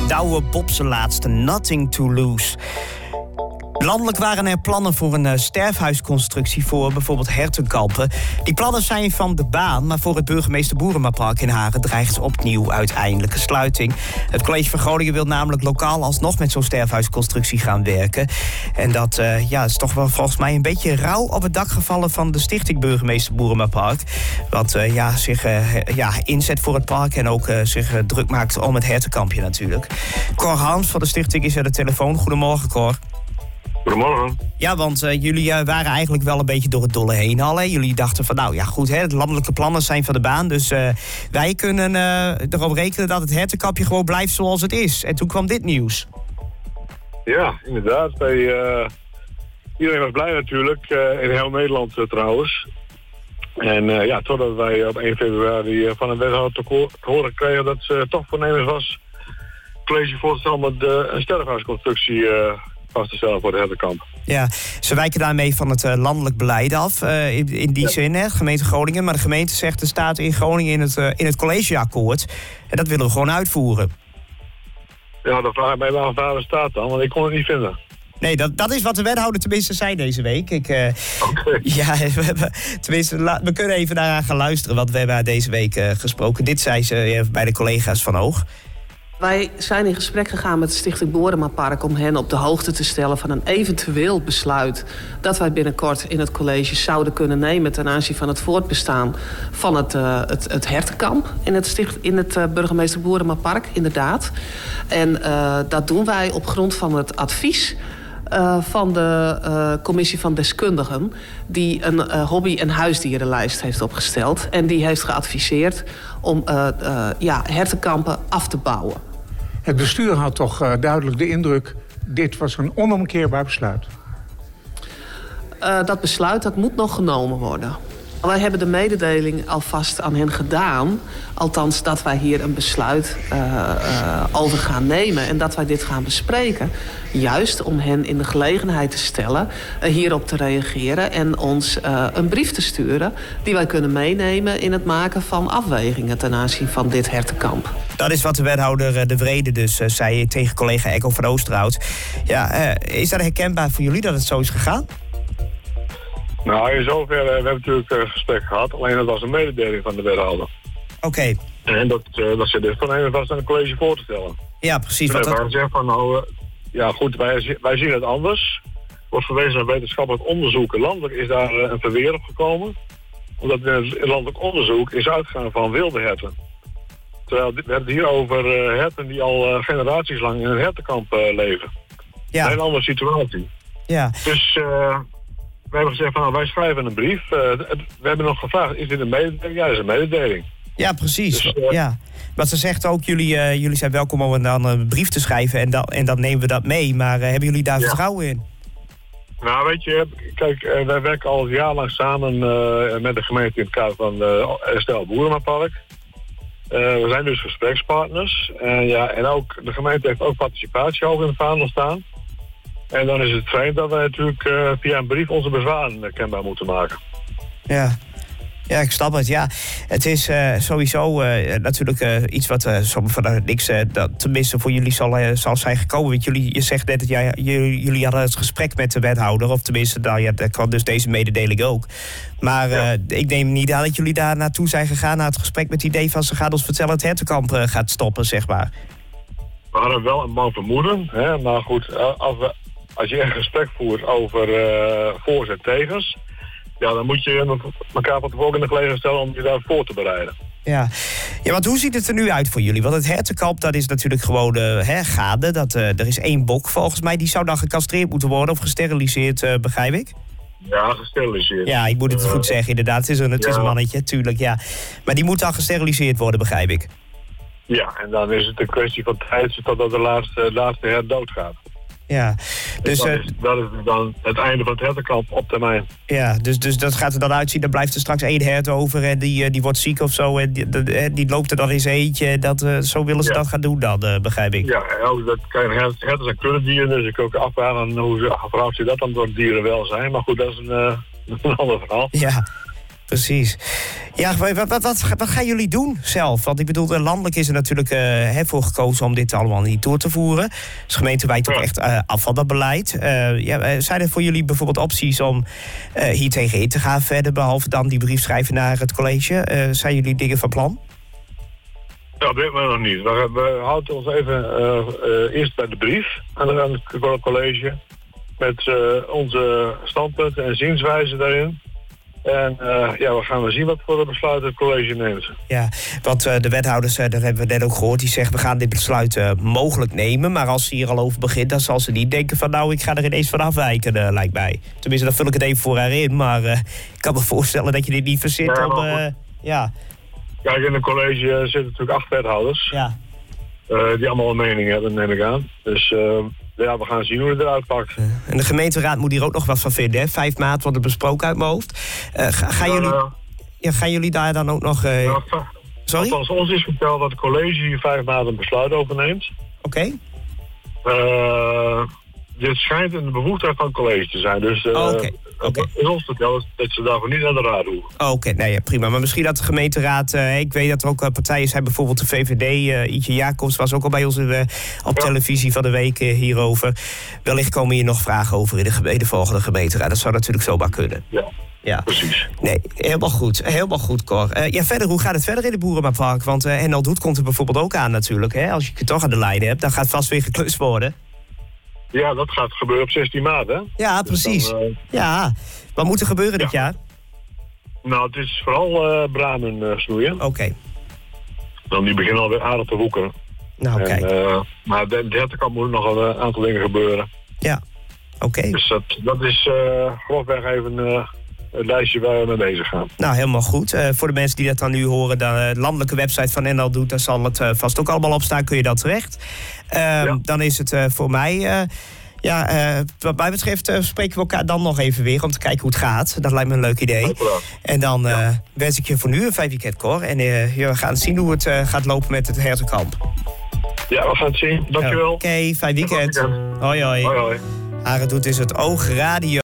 Douwe Bob zijn laatste, Nothing to Lose. Landelijk waren er plannen voor een sterfhuisconstructie voor bijvoorbeeld hertenkampen. Die plannen zijn van de baan, maar voor het burgemeester Boeremapark in Haren dreigt opnieuw uiteindelijke sluiting. Het college van Groningen wil namelijk lokaal alsnog met zo'n sterfhuisconstructie gaan werken. En dat is toch wel volgens mij een beetje rauw op het dak gevallen van de stichting burgemeester Boeremapark. Wat zich inzet voor het park en ook zich druk maakt om het hertenkampje natuurlijk. Cor Hans van de stichting is aan de telefoon. Goedemorgen, Cor. Goedemorgen. Ja, want jullie waren eigenlijk wel een beetje door het dolle heen al. Hè? Jullie dachten van, de landelijke plannen zijn van de baan. Dus wij kunnen erop rekenen dat het hertenkampje gewoon blijft zoals het is. En toen kwam dit nieuws. Ja, inderdaad. Iedereen was blij natuurlijk. In heel Nederland trouwens. En totdat wij op 1 februari van een wethouder te horen kregen dat ze toch voornemens was het college voor te stellen met een sterfhuisconstructie vast te stellen voor de hertenkamp. Ja, ze wijken daarmee van het landelijk beleid af. In die zin, hè, gemeente Groningen. Maar de gemeente zegt, er staat in Groningen in het collegeakkoord. En dat willen we gewoon uitvoeren. Ja, dan vraag ik mij waar het staat dan, want ik kon het niet vinden. Nee, dat is wat de wethouder tenminste zei deze week. Ja, we kunnen even daaraan gaan luisteren, want we hebben haar deze week gesproken. Dit zei ze bij de collega's van Oog. Wij zijn in gesprek gegaan met de Stichting Boeremapark om hen op de hoogte te stellen van een eventueel besluit dat wij binnenkort in het college zouden kunnen nemen ten aanzien van het voortbestaan van het hertenkamp in het burgemeester Boeremapark, inderdaad. En dat doen wij op grond van het advies van de commissie van deskundigen die een hobby- en huisdierenlijst heeft opgesteld. En die heeft geadviseerd om hertenkampen af te bouwen. Het bestuur had toch duidelijk de indruk, dit was een onomkeerbaar besluit. Dat besluit dat moet nog genomen worden. Wij hebben de mededeling alvast aan hen gedaan. Althans, dat wij hier een besluit over gaan nemen. En dat wij dit gaan bespreken. Juist om hen in de gelegenheid te stellen hierop te reageren. En ons een brief te sturen die wij kunnen meenemen in het maken van afwegingen ten aanzien van dit hertenkamp. Dat is wat de wethouder De Vrede dus zei tegen collega Echo van Oosterhout. Ja, is dat herkenbaar voor jullie dat het zo is gegaan? Nou, in zover, we hebben natuurlijk een gesprek gehad. Alleen dat was een mededeling van de wethouder. Oké. En dat ze dit van was aan het college voor te stellen. Ja, precies. We hebben gezegd van, wij zien het anders. Wordt verwezen naar wetenschappelijk onderzoek. Landelijk is daar een verweer op gekomen. Omdat in landelijk onderzoek is uitgegaan van wilde herten. Terwijl we hebben het hier over herten die al generaties lang in een hertenkamp leven. Ja. Een hele andere situatie. Ja. Dus we hebben gezegd van, wij schrijven een brief. We hebben nog gevraagd, is dit een mededeling? Ja, dat is een mededeling. Ja, precies. Dus, ja. Maar ze zegt ook, jullie zijn welkom om dan een brief te schrijven en dan nemen we dat mee. Maar hebben jullie daar vertrouwen in? Nou, weet je, kijk, wij werken al jarenlang samen met de gemeente in het kader van Herstel Boeremapark. We zijn dus gesprekspartners. En ook de gemeente heeft ook participatie hoog in het vaandel staan. En dan is het vreemd dat wij natuurlijk via een brief onze bezwaren kenbaar moeten maken. Ja, ik snap het. Ja, het is sowieso natuurlijk iets wat van niks, dat tenminste voor jullie zal zijn gekomen. Want je zegt net dat jullie hadden het gesprek met de wethouder, of tenminste, daar kwam dus deze mededeling ook. Maar ik neem niet aan dat jullie daar naartoe zijn gegaan naar het gesprek met het idee van ze gaat ons vertellen het hertenkamp gaat stoppen, zeg maar. We hadden wel een bang vermoeden, hè, maar goed, als je een gesprek voert over voor's en tegens, ja, dan moet je elkaar van tevoren in de gelegenheid stellen om je daar voor te bereiden. Ja, want hoe ziet het er nu uit voor jullie? Want het hertenkamp, dat is natuurlijk gewoon gaande. Er is 1 bok volgens mij, die zou dan gecastreerd moeten worden of gesteriliseerd, begrijp ik? Ja, gesteriliseerd. Ja, ik moet het goed zeggen, inderdaad. Het is een mannetje, tuurlijk, ja. Maar die moet dan gesteriliseerd worden, begrijp ik? Ja, en dan is het een kwestie van tijd totdat de laatste hert doodgaat. Ja, dus dat is dan het einde van het hertenkamp op termijn. Ja, dus dat gaat er dan uitzien. Dan blijft er straks 1 hert over en die wordt ziek of zo. En die loopt er dan in zijn eentje. Zo willen ze dat gaan doen dan, begrijp ik. Ja, herten zijn kuddedieren, dus ik ook afvragen hoe verhoudt zich dat dan door dierenwelzijn. Maar goed, dat is een ander verhaal. Ja. Precies. Ja, wat gaan jullie doen zelf? Want ik bedoel, landelijk is er natuurlijk voor gekozen om dit allemaal niet door te voeren. Dus gemeente wijt ook echt af van dat beleid. Zijn er voor jullie bijvoorbeeld opties om hier tegenin te gaan verder, behalve dan die brief schrijven naar het college? Zijn jullie dingen van plan? Ja, dat weten we nog niet. We houden ons even eerst bij de brief aan het college. Met onze standpunten en zienswijze daarin. En we gaan zien wat voor besluit het college neemt. Ja, want de wethouders, daar hebben we net ook gehoord, die zeggen we gaan dit besluit mogelijk nemen. Maar als ze hier al over begint, dan zal ze niet denken van nou, ik ga er ineens van afwijken, lijkt mij. Tenminste, dan vul ik het even voor haar in. Maar ik kan me voorstellen dat je dit niet verzint om... Kijk, in het college zitten natuurlijk 8 wethouders. Ja. Die allemaal een mening hebben, neem ik aan. Dus... we gaan zien hoe het eruit pakt. En de gemeenteraad moet hier ook nog wat van vinden, hè? 5 maart wordt het besproken uit mijn hoofd. Gaan jullie daar dan ook nog... Sorry? Als ons is verteld dat het college hier 5 maart een besluit overneemt. Oké. Dit schijnt een bevoegdheid van het college te zijn. Dus is ons verteld dat ze daarvoor niet naar de raad hoeven. Oké, nee, prima. Maar misschien dat de gemeenteraad... ik weet dat er ook partijen zijn, bijvoorbeeld de VVD. Ietje Jacobs was ook al bij ons op televisie van de week hierover. Wellicht komen hier nog vragen over in de volgende gemeenteraad. Dat zou natuurlijk zomaar kunnen. Ja, precies. Nee, helemaal goed, Cor. Verder, hoe gaat het verder in de Boerenmapark? Want NL Doet komt er bijvoorbeeld ook aan natuurlijk. Hè? Als je het toch aan de lijn hebt, dan gaat het vast weer geklust worden. Ja, dat gaat gebeuren op 16 maart, hè? Ja, precies. Dus dan, wat moet er gebeuren dit jaar? Nou, het is vooral bramen snoeien. Oké. Dan die beginnen alweer aardig te woekeren. Nou, kijk. Maar de hertenkant moet nog een aantal dingen gebeuren. Ja, oké. Dus dat is grofweg even het lijstje waar we mee bezig gaan. Nou, helemaal goed. Voor de mensen die dat dan nu horen, de landelijke website van NL Doet, daar zal het vast ook allemaal op staan, kun je dat terecht. Dan is het voor mij... wat mij betreft spreken we elkaar dan nog even weer om te kijken hoe het gaat. Dat lijkt me een leuk idee. En dan wens ik je voor nu een fijn weekend, Cor. En we gaan zien hoe het gaat lopen met het hertenkamp. Ja, we gaan het zien. Dankjewel. Oké, fijn weekend. Hoi, hoi. Hoi, hoi. Haren Doet is het Oog Radio.